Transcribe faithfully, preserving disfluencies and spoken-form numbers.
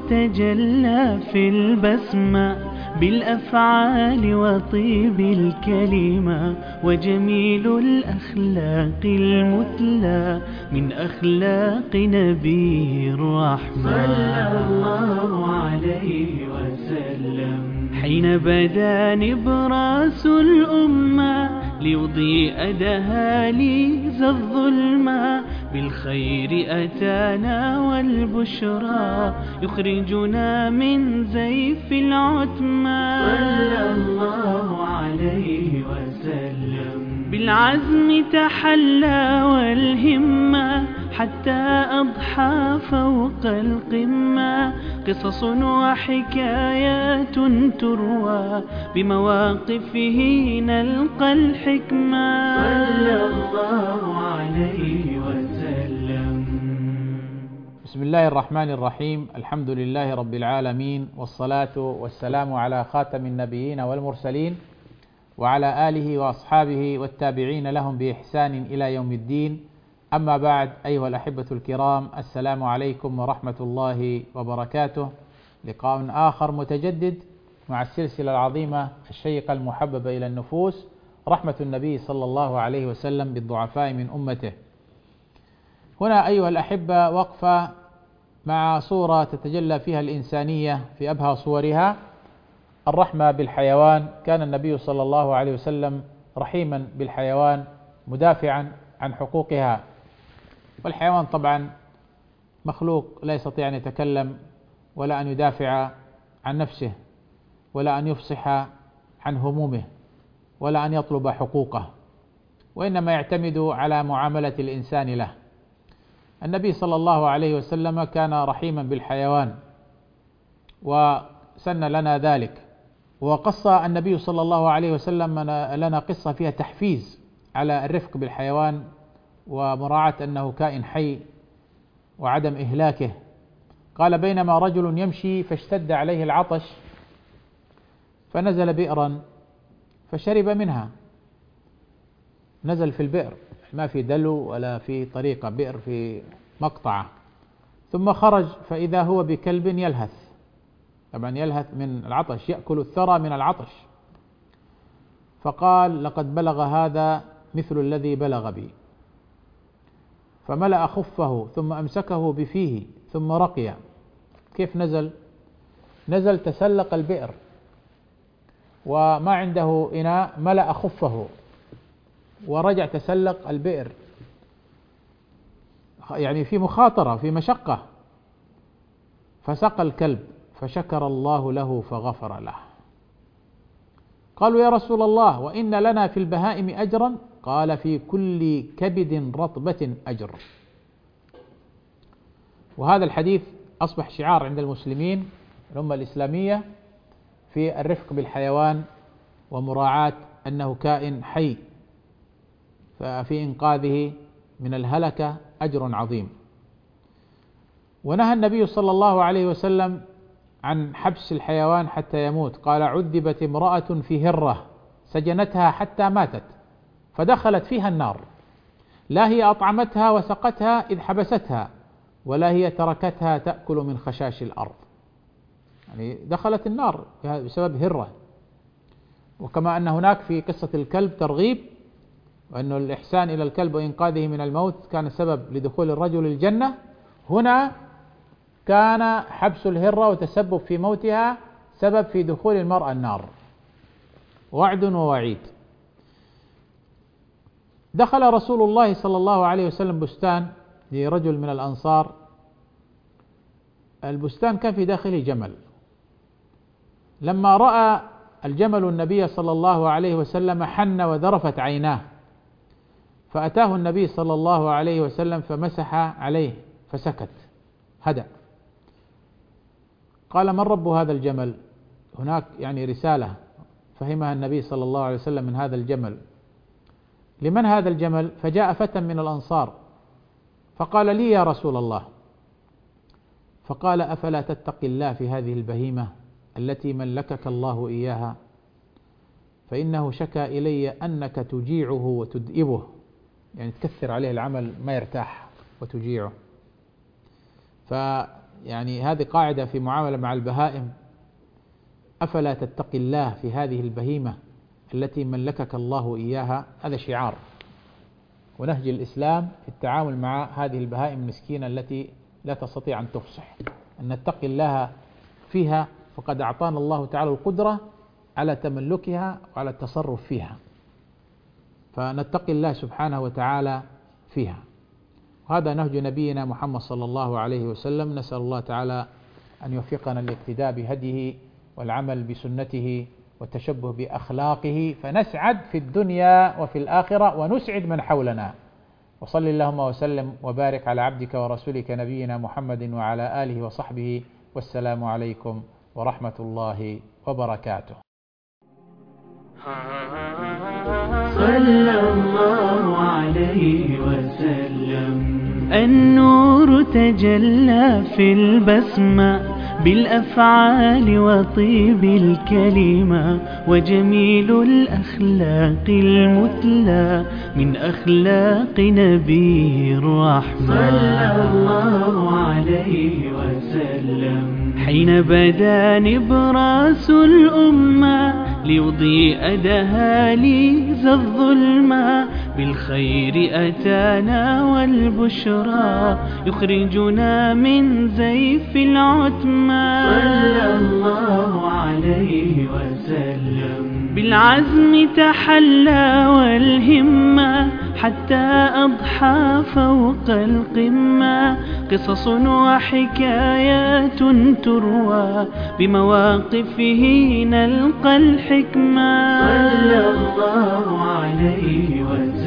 تجلى في البسمة بالأفعال وطيب الكلمة وجميل الأخلاق المثلى من أخلاق نبي الرحمة صلى الله عليه وسلم حين بدا نبراس الأمة ليضيء دهاليز الظلمة بالخير أتانا والبشرى يخرجنا من زيف العتمة صلى الله عليه وسلم بالعزم تحلى والهمة حتى أضحى فوق القمة قصص وحكايات تروى بمواقفه نلقى الحكمة صلى الله عليه وسلم. بسم الله الرحمن الرحيم. الحمد لله رب العالمين، والصلاة والسلام على خاتم النبيين والمرسلين وعلى آله وأصحابه والتابعين لهم بإحسان إلى يوم الدين. أما بعد، أيها الأحبة الكرام، السلام عليكم ورحمة الله وبركاته. لقاء آخر متجدد مع السلسلة العظيمة الشيقة المحببة إلى النفوس، رحمة النبي صلى الله عليه وسلم بالضعفاء من أمته. هنا أيها الأحبة وقفة مع صورة تتجلى فيها الإنسانية في أبهى صورها، الرحمة بالحيوان. كان النبي صلى الله عليه وسلم رحيما بالحيوان مدافعا عن حقوقها. والحيوان طبعا مخلوق لا يستطيع أن يتكلم ولا أن يدافع عن نفسه ولا أن يفصح عن همومه ولا أن يطلب حقوقه، وإنما يعتمد على معاملة الإنسان له. النبي صلى الله عليه وسلم كان رحيما بالحيوان وسن لنا ذلك، وقص النبي صلى الله عليه وسلم لنا قصة فيها تحفيز على الرفق بالحيوان ومراعاة أنه كائن حي وعدم إهلاكه. قال: بينما رجل يمشي فاشتد عليه العطش فنزل بئرا فشرب منها. نزل في البئر، ما في دلو ولا في طريقة، بئر في مقطعة. ثم خرج فإذا هو بكلب يلهث، طبعا يلهث من العطش، يأكل الثرى من العطش. فقال: لقد بلغ هذا مثل الذي بلغ بي. فملأ خفه ثم أمسكه بفيه ثم رقي. كيف نزل؟ نزل تسلق البئر وما عنده إناء، ملأ خفه ورجع تسلق البئر، يعني في مخاطرة، في مشقة. فسقى الكلب فشكر الله له فغفر له. قالوا: يا رسول الله، وإن لنا في البهائم أجرا؟ قال: في كل كبد رطبة أجر. وهذا الحديث أصبح شعار عند المسلمين الأمة الإسلامية في الرفق بالحيوان ومراعاة أنه كائن حي، ففي إنقاذه من الهلكة أجر عظيم. ونهى النبي صلى الله عليه وسلم عن حبس الحيوان حتى يموت. قال: عذبت امرأة في هرة سجنتها حتى ماتت فدخلت فيها النار، لا هي أطعمتها وسقتها إذ حبستها، ولا هي تركتها تأكل من خشاش الأرض. يعني دخلت النار بسبب هرة. وكما أن هناك في قصة الكلب ترغيب، وأن الإحسان إلى الكلب وإنقاذه من الموت كان سبب لدخول الرجل الجنة، هنا كان حبس الهرة وتسبب في موتها سبب في دخول المرأة النار. وعد ووعيد. دخل رسول الله صلى الله عليه وسلم بستان لرجل من الأنصار. البستان كان في داخله جمل. لما رأى الجمل النبي صلى الله عليه وسلم حن وذرفت عيناه، فأتاه النبي صلى الله عليه وسلم فمسح عليه فسكت، هدأ. قال: من رب هذا الجمل؟ هناك يعني رسالة فهمها النبي صلى الله عليه وسلم من هذا الجمل. لمن هذا الجمل؟ فجاء فتى من الأنصار فقال: لي يا رسول الله. فقال: أفلا تتقي الله في هذه البهيمة التي ملكك الله إياها؟ فإنه شكى إلي أنك تجيعه وتدئبه، يعني تكثر عليه العمل ما يرتاح وتجيعه. يعني هذه قاعدة في معاملة مع البهائم: أفلا تتقي الله في هذه البهيمة التي ملكك الله إياها. هذا شعار ونهج الإسلام في التعامل مع هذه البهائم المسكينة التي لا تستطيع أن تفصح، أن نتقي الله فيها، فقد أعطانا الله تعالى القدرة على تملكها وعلى التصرف فيها، فنتقي الله سبحانه وتعالى فيها. وهذا نهج نبينا محمد صلى الله عليه وسلم. نسأل الله تعالى أن يوفقنا الاقتداء بهديه والعمل بسنته والتشبه بأخلاقه، فنسعد في الدنيا وفي الآخرة ونسعد من حولنا. وصل اللهم وسلم وبارك على عبدك ورسولك نبينا محمد وعلى آله وصحبه، والسلام عليكم ورحمة الله وبركاته. صلى الله عليه وسلم. النور تجلى في البسمة بالأفعال وطيب الكلمة، وجميل الأخلاق المثلى من أخلاق نبي الرحمة صلى الله عليه وسلم. حين بدا نبراس الأمة ليضيء دهاليز الظلمة، بالخير أتانا والبشرى يخرجنا من زيف العتمة صلى الله عليه وسلم. بالعزم تحلى والهمة حتى أضحى فوق القمة، قصص وحكايات تروى بمواقفه نلقى الحكمة صلى الله عليه وسلم.